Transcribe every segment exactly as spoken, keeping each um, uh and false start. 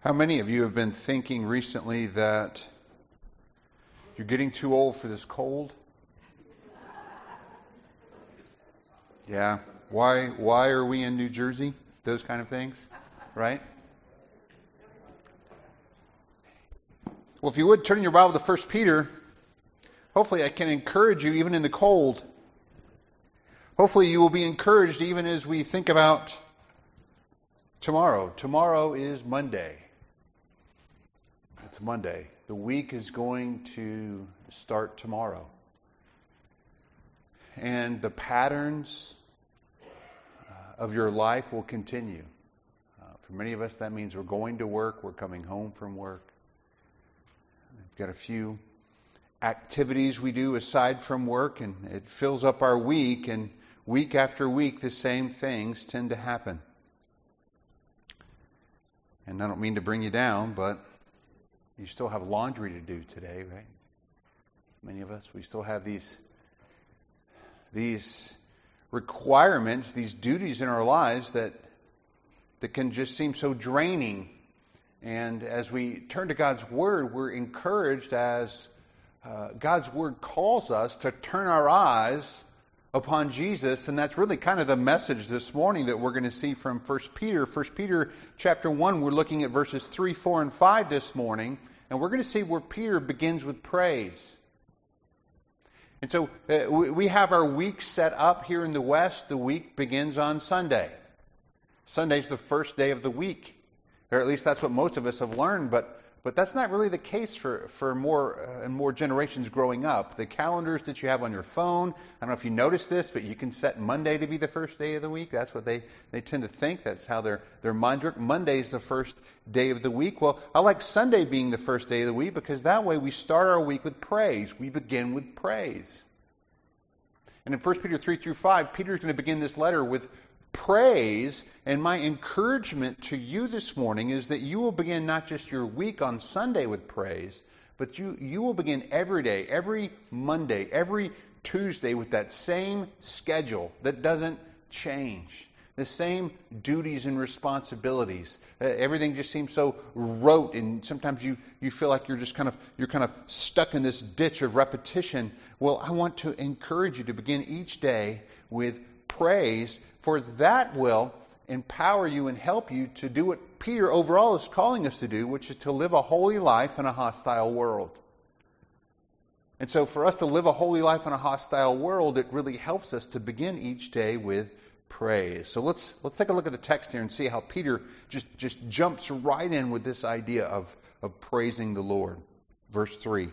How many of you have been thinking recently that you're getting too old for this cold? Yeah. Why why are we in New Jersey? Those kind of things, right? Well, if you would turn your Bible to First Peter, hopefully I can encourage you even in the cold. Hopefully you will be encouraged even as we think about tomorrow. Tomorrow is Monday. It's Monday. The week is going to start tomorrow. And the patterns uh, of your life will continue. Uh, for many of us, that means we're going to work, we're coming home from work. We've got a few activities we do aside from work, and it fills up our week, and week after week, the same things tend to happen. And I don't mean to bring you down, but you still have laundry to do today, right? Many of us, we still have these, these requirements, these duties in our lives that, that can just seem so draining. And as we turn to God's Word, we're encouraged as uh, God's Word calls us to turn our eyes upon Jesus, and that's really kind of the message this morning that we're going to see from First Peter. First Peter chapter one, we're looking at verses three, four, and five this morning, and we're going to see where Peter begins with praise. And so uh, we have our week set up here in the West. The week begins on Sunday. Sunday's the first day of the week, or at least that's what most of us have learned, but But that's not really the case for, for more uh, and more generations growing up. The calendars that you have on your phone, I don't know if you noticed this, but you can set Monday to be the first day of the week. That's what they, they tend to think. That's how their, their minds work. Monday is the first day of the week. Well, I like Sunday being the first day of the week because that way we start our week with praise. We begin with praise. And in First Peter three through five, Peter's going to begin this letter with praise, and my encouragement to you this morning is that you will begin not just your week on Sunday with praise, but you, you will begin every day, every Monday, every Tuesday with that same schedule that doesn't change. The same duties and responsibilities. Uh, everything just seems so rote, and sometimes you, you feel like you're just kind of you're kind of stuck in this ditch of repetition. Well, I want to encourage you to begin each day with praise, for that will empower you and help you to do what Peter overall is calling us to do, which is to live a holy life in a hostile world. And so for us to live a holy life in a hostile world, it really helps us to begin each day with praise. So let's let's take a look at the text here and see how Peter just, just jumps right in with this idea of, of praising the Lord. Verse three.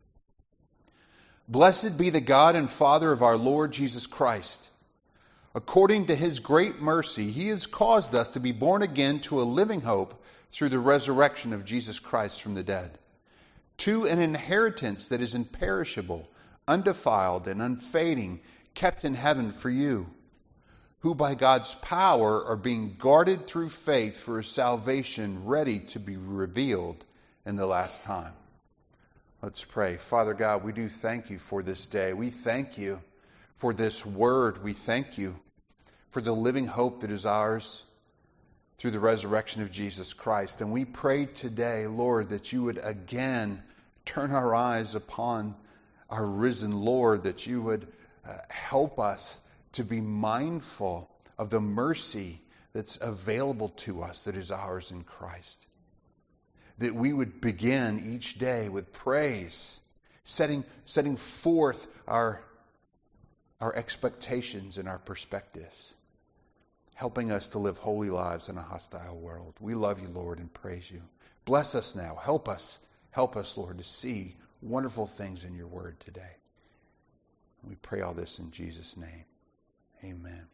Blessed be the God and Father of our Lord Jesus Christ. According to His great mercy, He has caused us to be born again to a living hope through the resurrection of Jesus Christ from the dead, to an inheritance that is imperishable, undefiled, and unfading, kept in heaven for you, who by God's power are being guarded through faith for a salvation ready to be revealed in the last time. Let's pray. Father God, we do thank You for this day. We thank You for this word. We thank You for the living hope that is ours through the resurrection of Jesus Christ. And we pray today, Lord, that You would again turn our eyes upon our risen Lord, that You would uh, help us to be mindful of the mercy that's available to us that is ours in Christ. That we would begin each day with praise, setting, setting forth our our expectations and our perspectives, helping us to live holy lives in a hostile world. We love You, Lord, and praise You. Bless us now. Help us. Help us, Lord, to see wonderful things in Your word today. We pray all this in Jesus' name. Amen.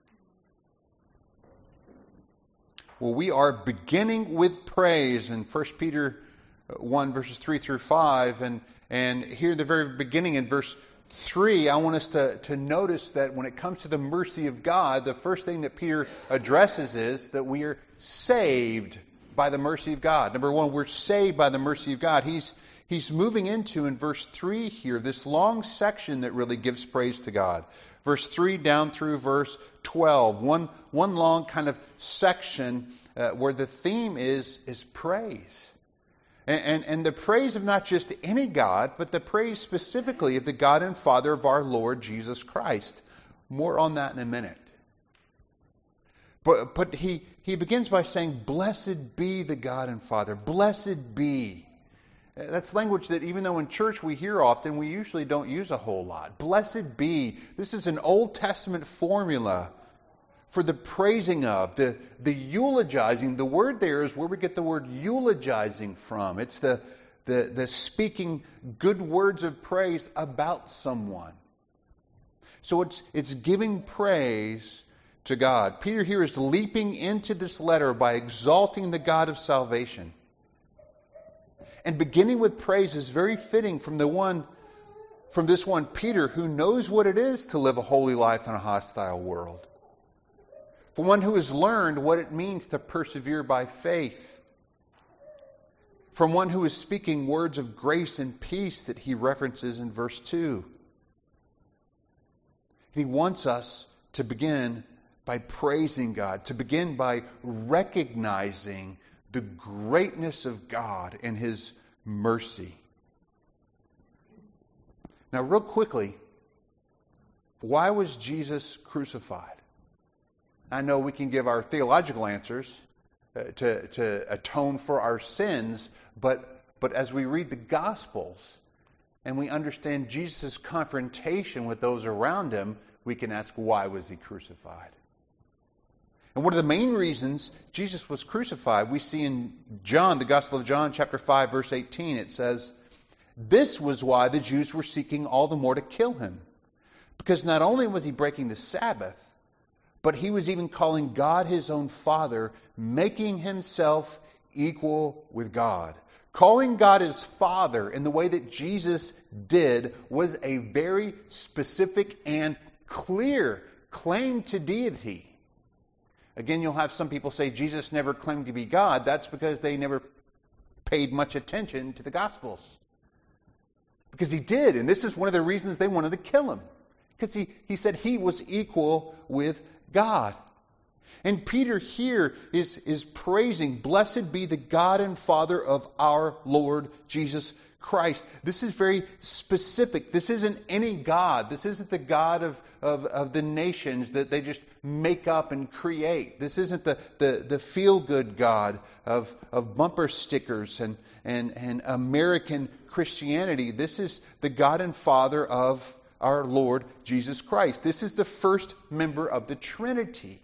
Well, we are beginning with praise in First Peter one, verses three through five. And, and here in the very beginning in verse three, I want us to, to notice that when it comes to the mercy of God, the first thing that Peter addresses is that we are saved by the mercy of God. Number one, we're saved by the mercy of God. He's he's moving into, in verse three here, this long section that really gives praise to God. Verse three down through verse twelve. One, one long kind of section uh, where the theme is, is praise. And, and, and the praise of not just any God, but the praise specifically of the God and Father of our Lord Jesus Christ. More on that in a minute. But, but he, he begins by saying, "Blessed be the God and Father." Blessed be. That's language that even though in church we hear often, we usually don't use a whole lot. Blessed be. This is an Old Testament formula for the praising of, the, the eulogizing. The word there is where we get the word eulogizing from. It's the, the, the speaking good words of praise about someone. So it's, it's giving praise to God. Peter here is leaping into this letter by exalting the God of salvation. And beginning with praise is very fitting from the one, from this one, Peter, who knows what it is to live a holy life in a hostile world. For one who has learned what it means to persevere by faith. From one who is speaking words of grace and peace that he references in verse two. He wants us to begin by praising God, to begin by recognizing the greatness of God and His mercy. Now, real quickly, why was Jesus crucified? I know we can give our theological answers uh, to, to atone for our sins, but, but as we read the Gospels and we understand Jesus' confrontation with those around Him, we can ask, why was He crucified? And one of the main reasons Jesus was crucified, we see in John, the Gospel of John, chapter five, verse eighteen, it says, "This was why the Jews were seeking all the more to kill Him. Because not only was He breaking the Sabbath, but He was even calling God His own Father, making Himself equal with God." Calling God His Father in the way that Jesus did was a very specific and clear claim to deity. Again, you'll have some people say Jesus never claimed to be God. That's because they never paid much attention to the Gospels. Because He did, and this is one of the reasons they wanted to kill Him. Because he, he said He was equal with God. And Peter here is, is praising, "Blessed be the God and Father of our Lord Jesus Christ." This is very specific. This isn't any God. This isn't the God of, of, of the nations that they just make up and create. This isn't the, the, the feel-good God of, of bumper stickers and, and, and American Christianity. This is the God and Father of our Lord Jesus Christ. This is the first member of the Trinity.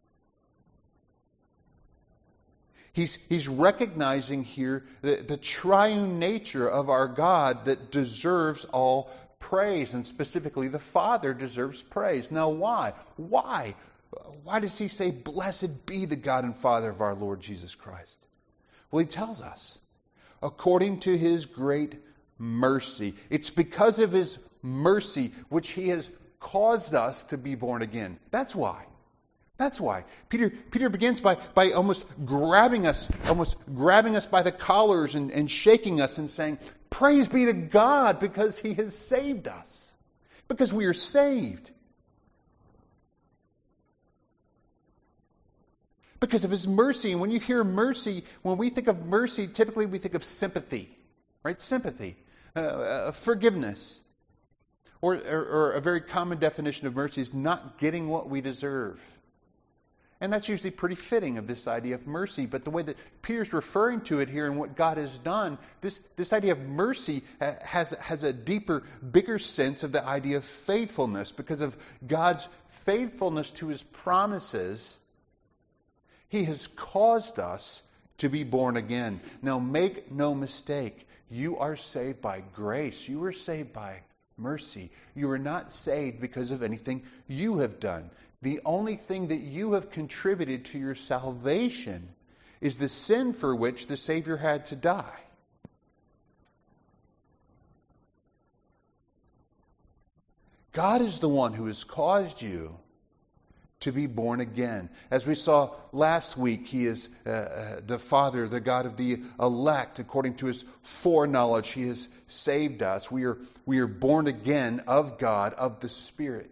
He's, he's recognizing here the, the triune nature of our God that deserves all praise, and specifically the Father deserves praise. Now why? Why? Why does he say, "Blessed be the God and Father of our Lord Jesus Christ"? Well, he tells us, according to His great mercy. It's because of His mercy which He has caused us to be born again. That's why. That's why. Peter Peter begins by, by almost grabbing us, almost grabbing us by the collars and, and shaking us and saying, "Praise be to God because He has saved us." Because we are saved. Because of His mercy. And when you hear mercy, when we think of mercy, typically we think of sympathy. Right? Sympathy. Uh, uh, forgiveness. Or, or, or a very common definition of mercy is not getting what we deserve. And that's usually pretty fitting of this idea of mercy. But the way that Peter's referring to it here and what God has done, this, this idea of mercy has, has a deeper, bigger sense of the idea of faithfulness. Because of God's faithfulness to His promises, He has caused us to be born again. Now make no mistake, you are saved by grace. You are saved by mercy. You are not saved because of anything you have done. The only thing that you have contributed to your salvation is the sin for which the Savior had to die. God is the one who has caused you to be born again. As we saw last week, He is uh, uh, the Father, the God of the elect. According to His foreknowledge, He has saved us. We are, we are born again of God, of the Spirit.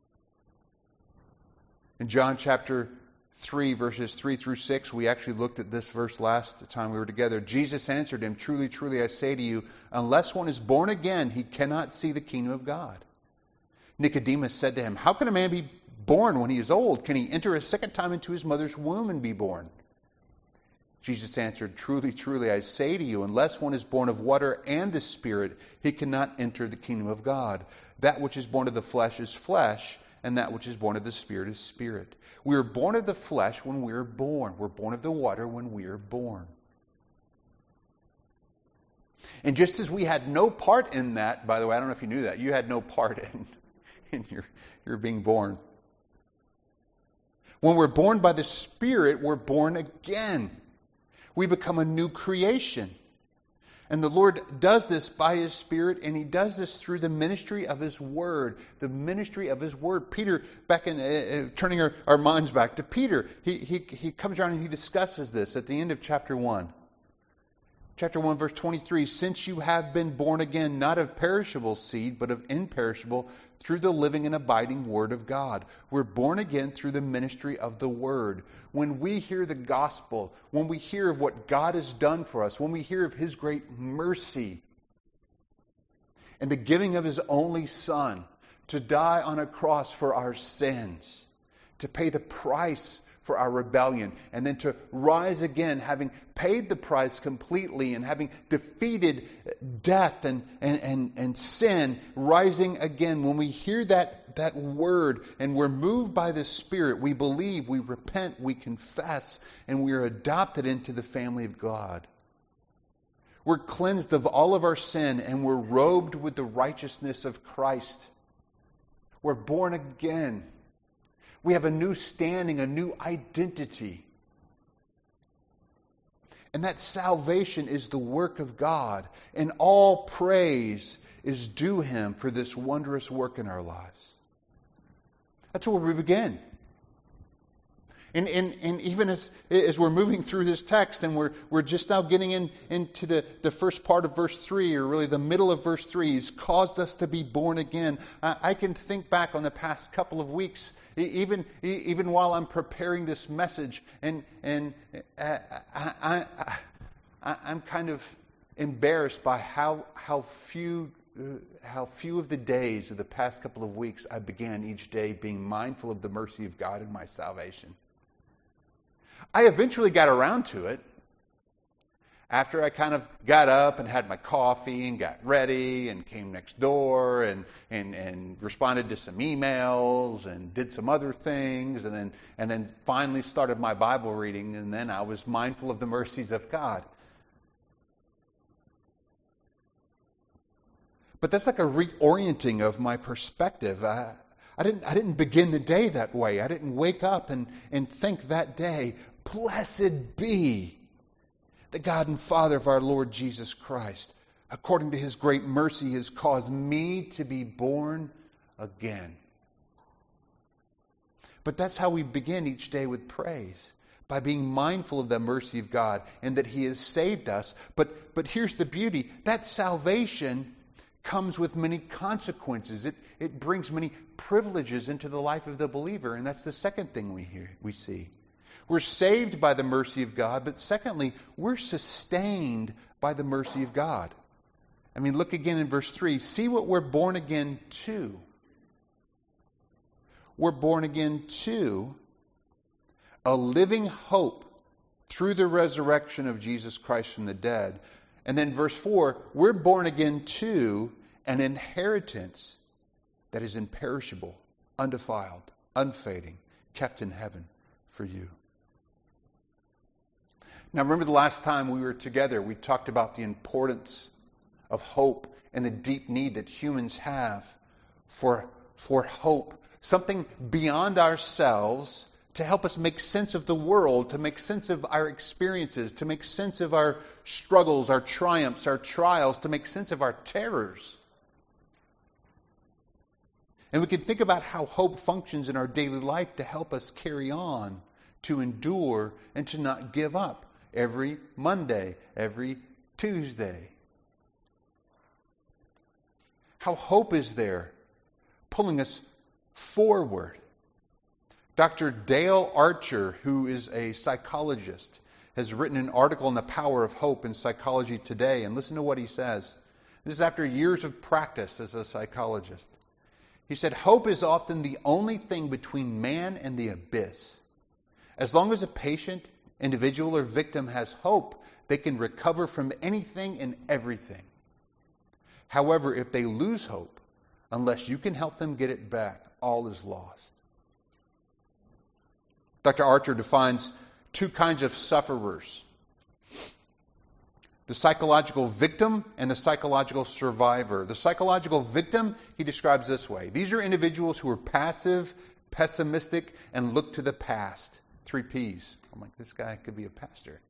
In John chapter three, verses three through six, we actually looked at this verse last time we were together. Jesus answered him, "Truly, truly, I say to you, unless one is born again, he cannot see the kingdom of God." Nicodemus said to him, "How can a man be born when he is old? Can he enter a second time into his mother's womb and be born?" Jesus answered, "Truly, truly, I say to you, unless one is born of water and the Spirit, he cannot enter the kingdom of God. That which is born of the flesh is flesh, and that which is born of the Spirit is spirit. We are born of the flesh when we are born. We're born of the water when we are born." And just as we had no part in that, by the way, I don't know if you knew that, you had no part in, in your, your being born. When we're born by the Spirit, we're born again. We become a new creation. And the Lord does this by His Spirit, and He does this through the ministry of His Word. The ministry of His Word. Peter, back in, uh, turning our, our minds back to Peter, he, he, he comes around and he discusses this at the end of chapter one. Chapter one, verse twenty-three, "Since you have been born again, not of perishable seed, but of imperishable, through the living and abiding Word of God." We're born again through the ministry of the Word. When we hear the gospel, when we hear of what God has done for us, when we hear of His great mercy and the giving of His only Son to die on a cross for our sins, to pay the price for our rebellion, and then to rise again, having paid the price completely and having defeated death and, and, and, and sin, rising again. When we hear that, that word and we're moved by the Spirit, we believe, we repent, we confess, and we are adopted into the family of God. We're cleansed of all of our sin and we're robed with the righteousness of Christ. We're born again. We have a new standing, a new identity. And that salvation is the work of God. And all praise is due Him for this wondrous work in our lives. That's where we begin. And, and, and even as, as we're moving through this text, and we're, we're just now getting in, into the, the first part of verse three, or really the middle of verse three, He's caused us to be born again. I, I can think back on the past couple of weeks, even, even while I'm preparing this message, and, and I, I, I, I'm kind of embarrassed by how, how few how few of the days of the past couple of weeks I began each day being mindful of the mercy of God in my salvation. I eventually got around to it after I kind of got up and had my coffee and got ready and came next door and, and, and responded to some emails and did some other things, and then and then finally started my Bible reading, and then I was mindful of the mercies of God. But that's like a reorienting of my perspective. I, I didn't I didn't begin the day that way. I didn't wake up and, and think that day, "Blessed be the God and Father of our Lord Jesus Christ. According to His great mercy, He has caused me to be born again." But that's how we begin each day with praise, by being mindful of the mercy of God and that He has saved us. But but here's the beauty. That salvation comes with many consequences. It it brings many privileges into the life of the believer, and that's the second thing we hear we see. We're saved by the mercy of God, but secondly, we're sustained by the mercy of God. I mean, look again in verse three. See what we're born again to. We're born again to a living hope through the resurrection of Jesus Christ from the dead. And then verse four, we're born again to an inheritance that is imperishable, undefiled, unfading, kept in heaven for you. Now, remember the last time we were together, we talked about the importance of hope and the deep need that humans have for, for hope. Something beyond ourselves to help us make sense of the world, to make sense of our experiences, to make sense of our struggles, our triumphs, our trials, to make sense of our terrors. And we can think about how hope functions in our daily life to help us carry on, to endure, and to not give up every Monday, every Tuesday. How hope is there, pulling us forward. Doctor Dale Archer, who is a psychologist, has written an article on the power of hope in Psychology Today, and listen to what he says. This is after years of practice as a psychologist. He said, hope is often the only thing between man and the abyss. As long as a patient, individual, or victim has hope, they can recover from anything and everything. However, if they lose hope, unless you can help them get it back, all is lost. Doctor Archer defines two kinds of sufferers: the psychological victim and the psychological survivor. The psychological victim, he describes this way. These are individuals who are passive, pessimistic, and look to the past. Three P's. I'm like, this guy could be a pastor.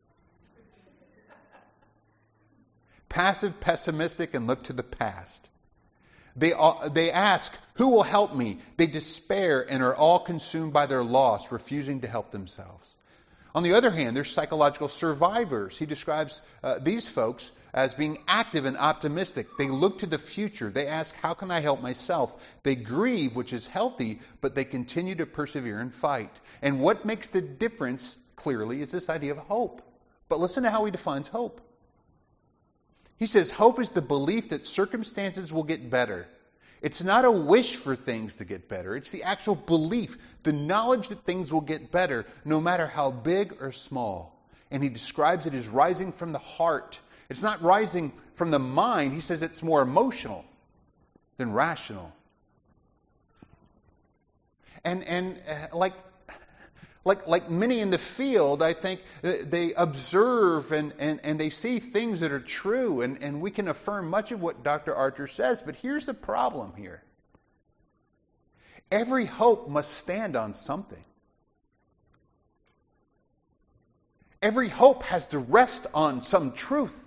Passive, pessimistic, and look to the past. They, they ask, who will help me? They despair and are all consumed by their loss, refusing to help themselves. On the other hand, there's psychological survivors. He describes uh, these folks as being active and optimistic. They look to the future. They ask, how can I help myself? They grieve, which is healthy, but they continue to persevere and fight. And what makes the difference, clearly, is this idea of hope. But listen to how he defines hope. He says, hope is the belief that circumstances will get better. It's not a wish for things to get better. It's the actual belief, the knowledge that things will get better, no matter how big or small. And he describes it as rising from the heart. It's not rising from the mind. He says it's more emotional than rational. And and uh, like like like many in the field, I think they observe and, and, and they see things that are true, and, and we can affirm much of what Doctor Archer says, but here's the problem here. Every hope must stand on something. Every hope has to rest on some truth.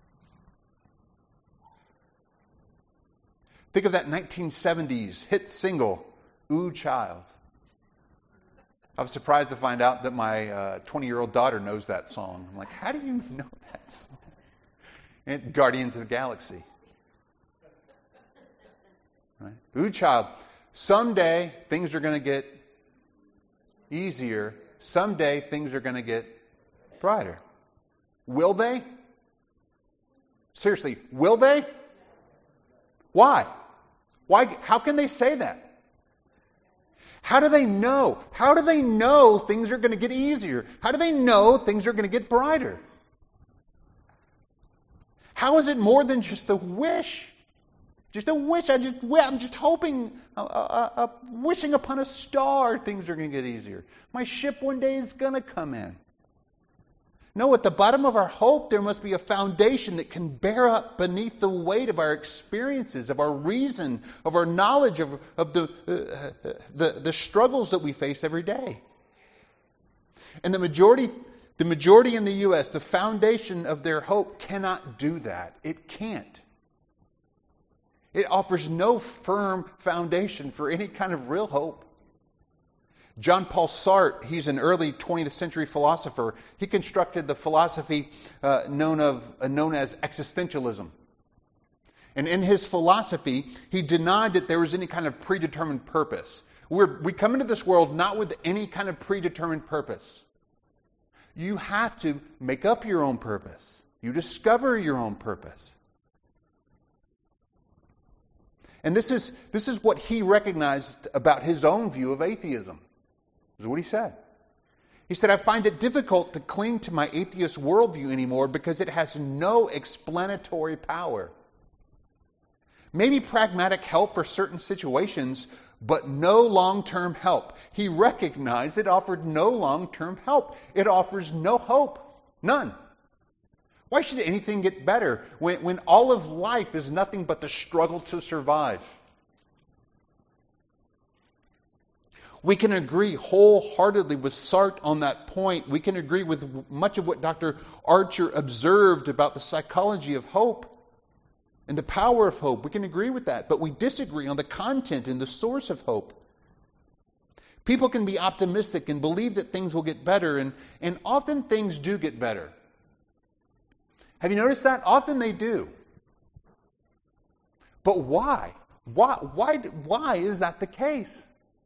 Think of that nineteen seventies hit single, Ooh Child. I was surprised to find out that my uh, twenty-year-old daughter knows that song. I'm like, how do you know that song? And Guardians of the Galaxy. Right? Ooh, child, someday things are going to get easier. Someday things are going to get brighter. Will they? Seriously, will they? Why? Why? How can they say that? How do they know? How do they know things are going to get easier? How do they know things are going to get brighter? How is it more than just a wish? Just a wish. I just, I'm just hoping, uh, uh, uh, wishing upon a star things are going to get easier. My ship one day is going to come in. No, at the bottom of our hope, there must be a foundation that can bear up beneath the weight of our experiences, of our reason, of our knowledge of, of the, uh, the, the struggles that we face every day. And the majority, the majority in the U S, the foundation of their hope cannot do that. It can't. It offers no firm foundation for any kind of real hope. John Paul Sartre, he's an early twentieth century philosopher. He constructed the philosophy uh, known of uh, known as existentialism. And in his philosophy, he denied that there was any kind of predetermined purpose. We're, we come into this world not with any kind of predetermined purpose. You have to make up your own purpose. You discover your own purpose. And this is this is what he recognized about his own view of atheism. This is what he said. He said, I find it difficult to cling to my atheist worldview anymore because it has no explanatory power. Maybe pragmatic help for certain situations, but no long-term help. He recognized it offered no long-term help. It offers no hope. None. Why should anything get better when, when all of life is nothing but the struggle to survive? We can agree wholeheartedly with Sartre on that point. We can agree with much of what Doctor Archer observed about the psychology of hope. and the power of hope. We can agree with that, but we disagree on the content and the source of hope. People can be optimistic and believe that things will get better, and, and often things do get better. Have you noticed that? Often they do. But why? Why, why, why is that the case?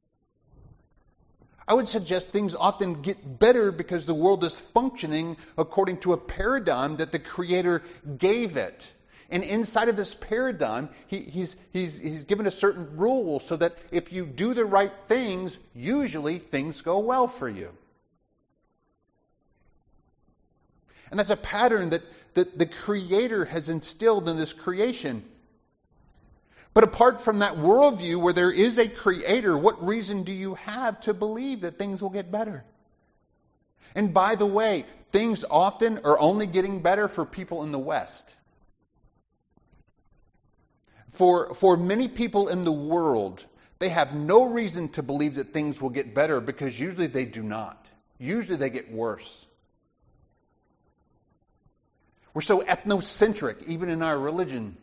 I would suggest things often get better because the world is functioning according to a paradigm that the Creator gave it. And inside of this paradigm, he, he's, he's, he's given a certain rule so that if you do the right things, usually things go well for you. And that's a pattern that, that the Creator has instilled in this creation. But apart from that worldview where there is a Creator, what reason do you have to believe that things will get better? And by the way, things often are only getting better for people in the West. For, for many people in the world, they have no reason to believe that things will get better because usually they do not. Usually they get worse. We're so ethnocentric, even in our religion.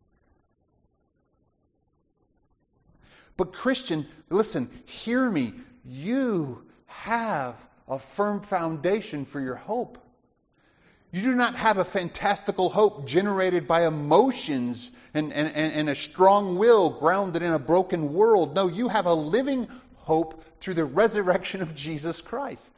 But Christian, listen, hear me. You have a firm foundation for your hope. You do not have a fantastical hope generated by emotions and, and, and a strong will grounded in a broken world. No, you have a living hope through the resurrection of Jesus Christ.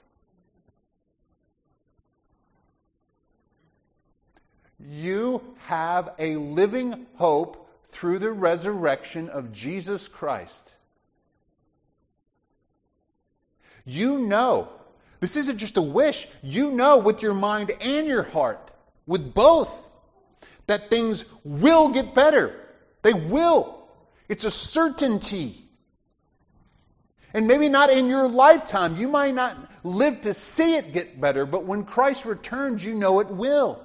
You have a living hope through the resurrection of Jesus Christ. You know, this isn't just a wish, you know with your mind and your heart, with both, that things will get better. They will. It's a certainty. And maybe not in your lifetime. You might not live to see it get better, but when Christ returns, you know it will.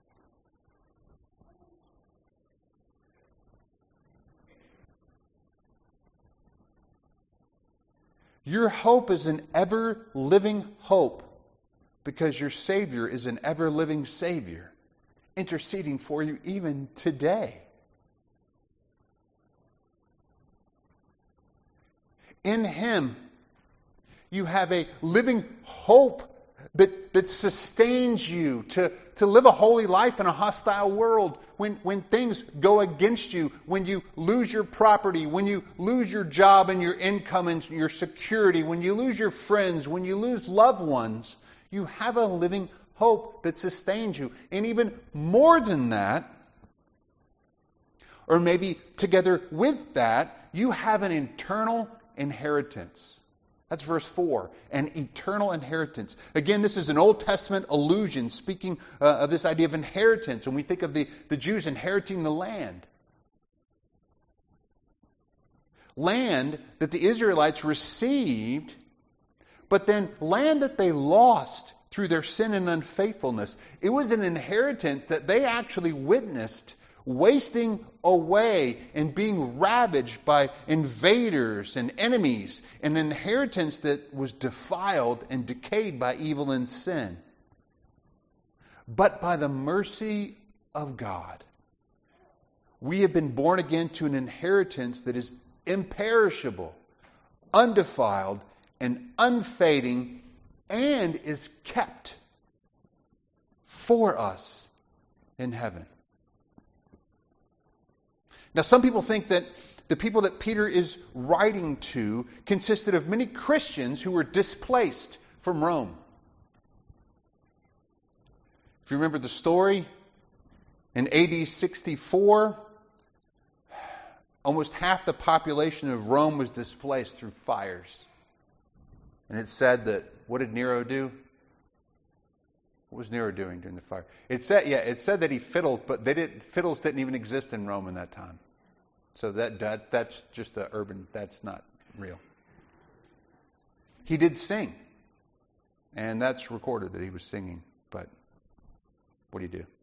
Your hope is an ever-living hope because your Savior is an ever-living Savior, interceding for you even today. In Him, you have a living hope that, that sustains you to, to live a holy life in a hostile world. When, when things go against you, when you lose your property, when you lose your job and your income and your security, when you lose your friends, when you lose loved ones, you have a living hope that sustains you. And even more than that, or maybe together with that, you have an eternal inheritance. That's verse four, an eternal inheritance. Again, this is an Old Testament allusion speaking uh, of this idea of inheritance. When we think of the, the Jews inheriting the land. Land that the Israelites received, but then land that they lost through their sin and unfaithfulness. It was an inheritance that they actually witnessed wasting away and being ravaged by invaders and enemies, an inheritance that was defiled and decayed by evil and sin. But by the mercy of God, we have been born again to an inheritance that is imperishable, undefiled, and unfading, and is kept for us in heaven. Now, some people think that the people that Peter is writing to consisted of many Christians who were displaced from Rome. If you remember the story, in A D sixty-four, almost half the population of Rome was displaced through fires. And it said that, what did Nero do? What was Nero doing during the fire? It said, yeah, it said that he fiddled, but they didn't, fiddles didn't even exist in Rome in that time. So that, that that's just a urban, that's not real. He did sing. And that's recorded that he was singing. But what do you do?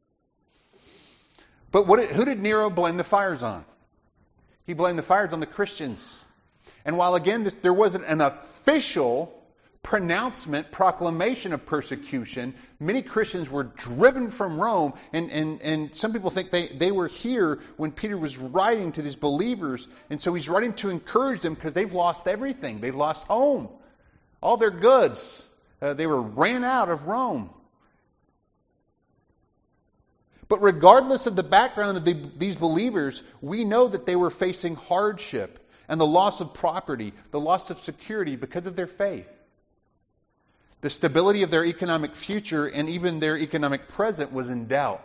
But what, who did Nero blame the fires on? He blamed the fires on the Christians. And while again, this, there wasn't an official pronouncement, proclamation of persecution, many Christians were driven from Rome, and, and, and some people think they, they were here when Peter was writing to these believers, and so he's writing to encourage them because they've lost everything. They've lost home, all their goods. Uh, they were ran out of Rome. But regardless of the background of the, these believers, we know that they were facing hardship and the loss of property, the loss of security because of their faith. The stability of their economic future and even their economic present was in doubt.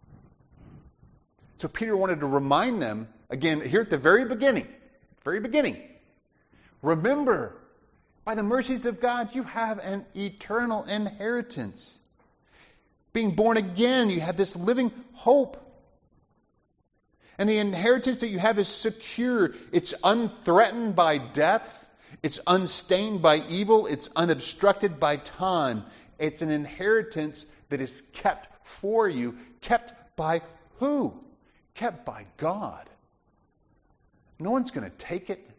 So Peter wanted to remind them, again, here at the very beginning, very beginning, remember, by the mercies of God, you have an eternal inheritance. Being born again, you have this living hope. And the inheritance that you have is secure. It's unthreatened by death. It's unstained by evil. It's unobstructed by time. It's an inheritance that is kept for you. Kept by who? Kept by God. No one's going to take it.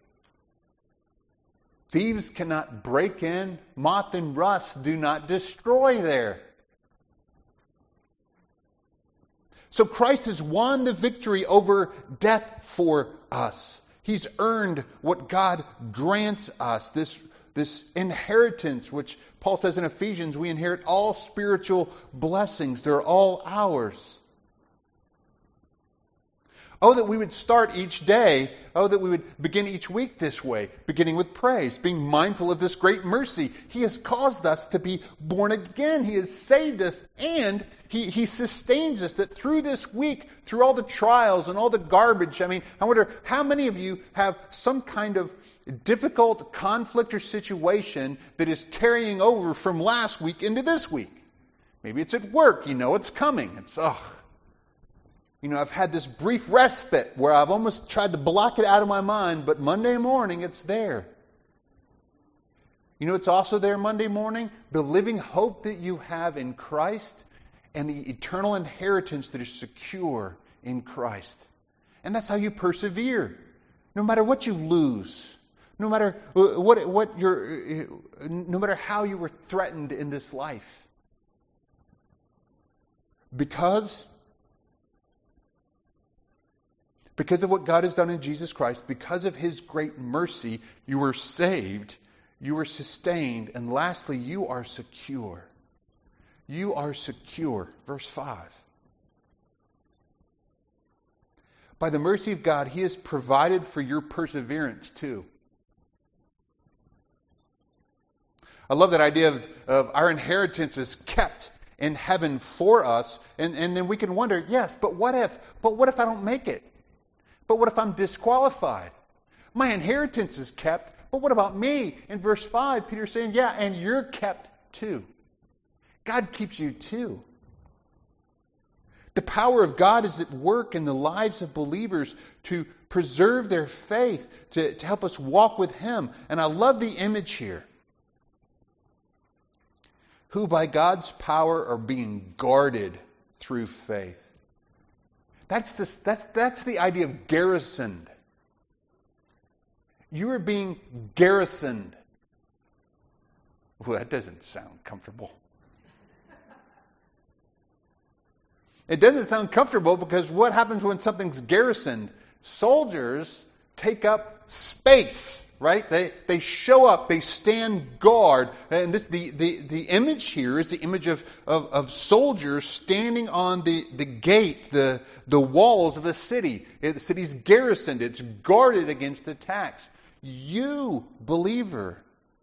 Thieves cannot break in. Moth and rust do not destroy there. So Christ has won the victory over death for us. He's earned what God grants us, this, this inheritance, which Paul says in Ephesians, we inherit all spiritual blessings. They're all ours. Oh, that we would start each day, oh, that we would begin each week this way, beginning with praise, being mindful of this great mercy. He has caused us to be born again. He has saved us, and He, he sustains us, that through this week, through all the trials and all the garbage, I mean, I wonder how many of you have some kind of difficult conflict or situation that is carrying over from last week into this week. Maybe it's at work, you know it's coming. It's, oh, You know, I've had this brief respite where I've almost tried to block it out of my mind, but Monday morning it's there. You know, it's also there Monday morning, the living hope that you have in Christ and the eternal inheritance that is secure in Christ. And that's how you persevere. No matter what you lose, no matter what what you're, no matter how you were threatened in this life. Because Because of what God has done in Jesus Christ, because of His great mercy, you were saved, you were sustained, and lastly, you are secure. You are secure. Verse five. By the mercy of God, He has provided for your perseverance too. I love that idea of, of our inheritance is kept in heaven for us, and, and then we can wonder, yes, but what if? But what if I don't make it? But what if I'm disqualified? My inheritance is kept, but what about me? In verse five, Peter's saying, yeah, and you're kept too. God keeps you too. The power of God is at work in the lives of believers to preserve their faith, to, to help us walk with Him. And I love the image here. Who by God's power are being guarded through faith. That's, this, that's, that's the idea of garrisoned. You are being garrisoned. Well, that doesn't sound comfortable. It doesn't sound comfortable because what happens when something's garrisoned? Soldiers take up space, right? They they show up, they stand guard. And this the, the, the image here is the image of, of, of soldiers standing on the, the gate, the, the walls of a city. The city's garrisoned, it's guarded against attacks. You, believer,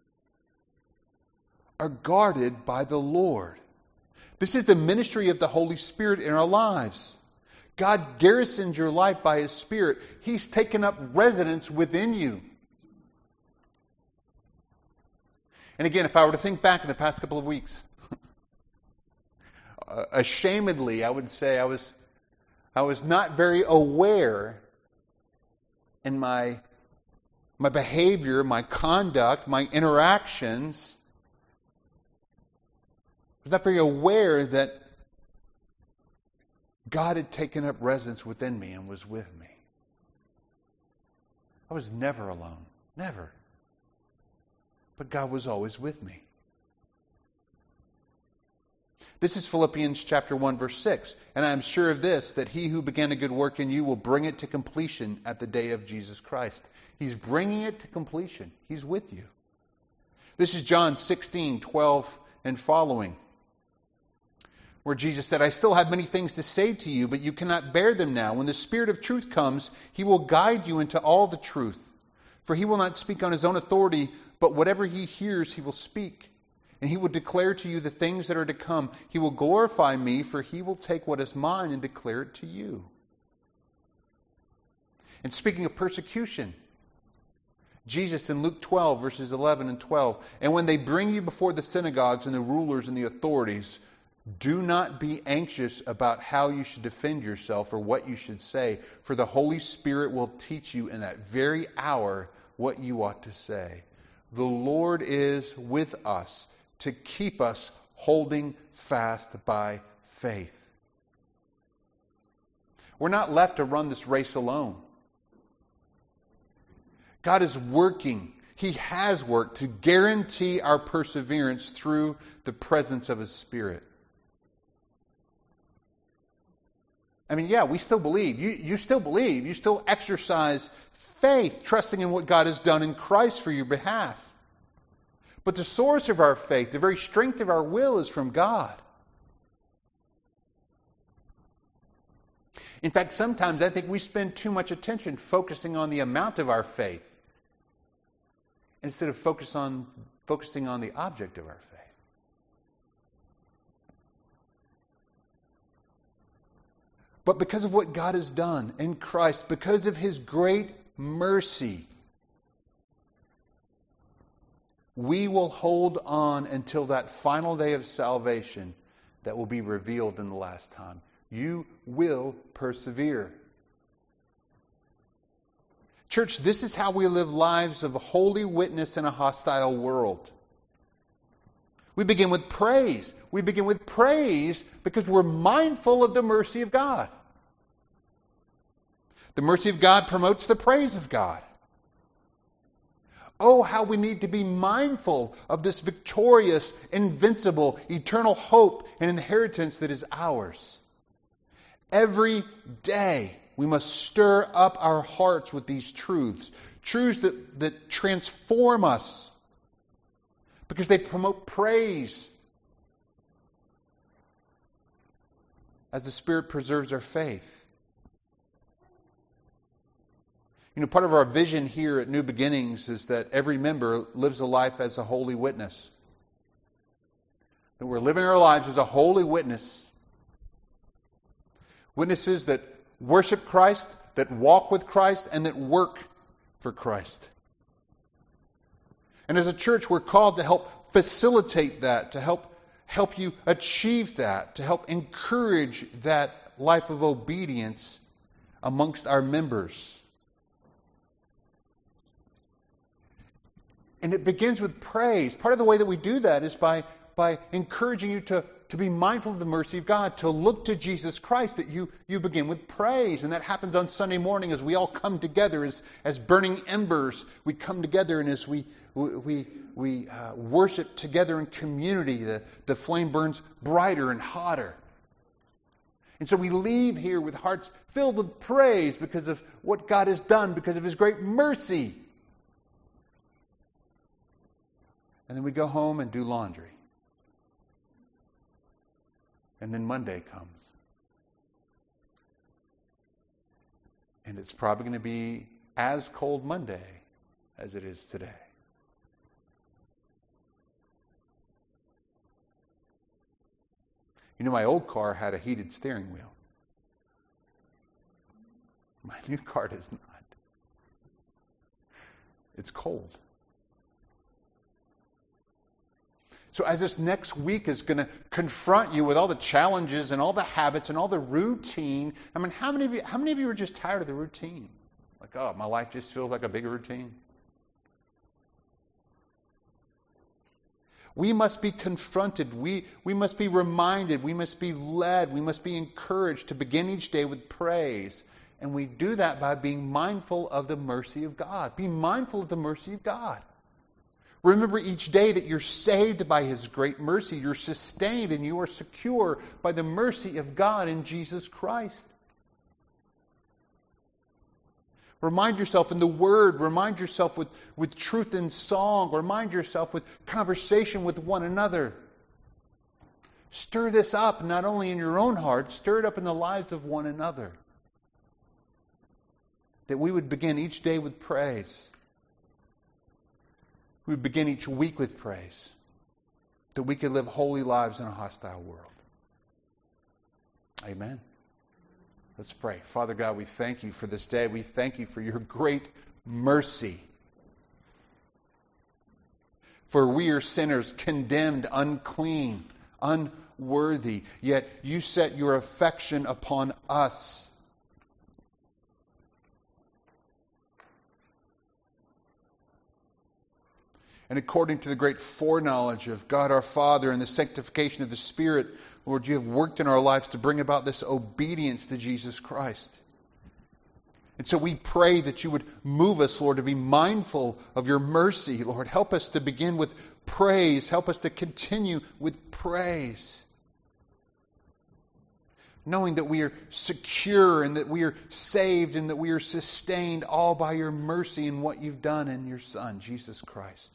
are guarded by the Lord. This is the ministry of the Holy Spirit in our lives. God garrisons your life by His Spirit. He's taken up residence within you. And again, if I were to think back in the past couple of weeks, ashamedly, I would say I was, I was not very aware in my, my behavior, my conduct, my interactions. I was not very aware that God had taken up residence within me and was with me. I was never alone. Never. but God was always with me. This is Philippians chapter one, verse six. And I am sure of this, that he who began a good work in you will bring it to completion at the day of Jesus Christ. He's bringing it to completion. He's with you. This is John sixteen, twelve and following, where Jesus said, I still have many things to say to you, but you cannot bear them now. When the Spirit of truth comes, he will guide you into all the truth. For he will not speak on his own authority, but whatever he hears, he will speak. And he will declare to you the things that are to come. He will glorify me, for he will take what is mine and declare it to you. And speaking of persecution, Jesus in Luke twelve, verses eleven and twelve, and when they bring you before the synagogues and the rulers and the authorities, do not be anxious about how you should defend yourself or what you should say, for the Holy Spirit will teach you in that very hour what you ought to say. The Lord is with us to keep us holding fast by faith. We're not left to run this race alone. God is working. He has worked to guarantee our perseverance through the presence of His Spirit. I mean, yeah, we still believe. You, you still believe. You still exercise faith, trusting in what God has done in Christ for your behalf. But the source of our faith, the very strength of our will, is from God. In fact, sometimes I think we spend too much attention focusing on the amount of our faith instead of focus on, focusing on the object of our faith. But because of what God has done in Christ, because of His great mercy, we will hold on until that final day of salvation that will be revealed in the last time. You will persevere. Church, this is how we live lives of holy witness in a hostile world. We begin with praise. We begin with praise because we're mindful of the mercy of God. The mercy of God promotes the praise of God. Oh, how we need to be mindful of this victorious, invincible, eternal hope and inheritance that is ours. Every day we must stir up our hearts with these truths. Truths that, that transform us because they promote praise as the Spirit preserves our faith. You know, part of our vision here at New Beginnings is that every member lives a life as a holy witness. That we're living our lives as a holy witness. Witnesses that worship Christ, that walk with Christ, and that work for Christ. And as a church, we're called to help facilitate that, to help help you achieve that, to help encourage that life of obedience amongst our members. And it begins with praise. Part of the way that we do that is by, by encouraging you to, to be mindful of the mercy of God, to look to Jesus Christ, that you, you begin with praise. And that happens on Sunday morning as we all come together as, as burning embers. We come together and as we we, we uh, worship together in community, the, the flame burns brighter and hotter. And so we leave here with hearts filled with praise because of what God has done, because of His great mercy. And then we go home and do laundry. And then Monday comes. And it's probably going to be as cold Monday as it is today. You know, my old car had a heated steering wheel. My new car does not. It's cold. So as this next week is going to confront you with all the challenges and all the habits and all the routine, I mean, how many of you, how many of you are just tired of the routine? Like, oh, my life just feels like a big routine. We must be confronted. We, we must be reminded. We must be led. We must be encouraged to begin each day with praise. And we do that by being mindful of the mercy of God. Be mindful of the mercy of God. Remember each day that you're saved by His great mercy. You're sustained and you are secure by the mercy of God in Jesus Christ. Remind yourself in the Word. Remind yourself with, with truth in song. Remind yourself with conversation with one another. Stir this up not only in your own heart, stir it up in the lives of one another. That we would begin each day with praise. We would begin each week with praise. That we could live holy lives in a hostile world. Amen. Let's pray. Father God, we thank You for this day. We thank You for Your great mercy. For we are sinners, condemned, unclean, unworthy. Yet You set Your affection upon us. And according to the great foreknowledge of God our Father and the sanctification of the Spirit, Lord, You have worked in our lives to bring about this obedience to Jesus Christ. And so we pray that You would move us, Lord, to be mindful of Your mercy. Lord, help us to begin with praise. Help us to continue with praise. Knowing that we are secure and that we are saved and that we are sustained all by Your mercy and what You've done in Your Son, Jesus Christ.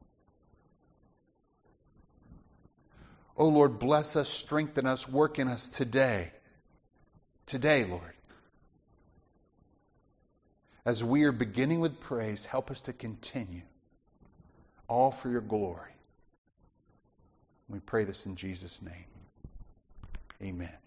Oh Lord, bless us, strengthen us, work in us today. Today, Lord. As we are beginning with praise, help us to continue. All for Your glory. We pray this in Jesus' name. Amen.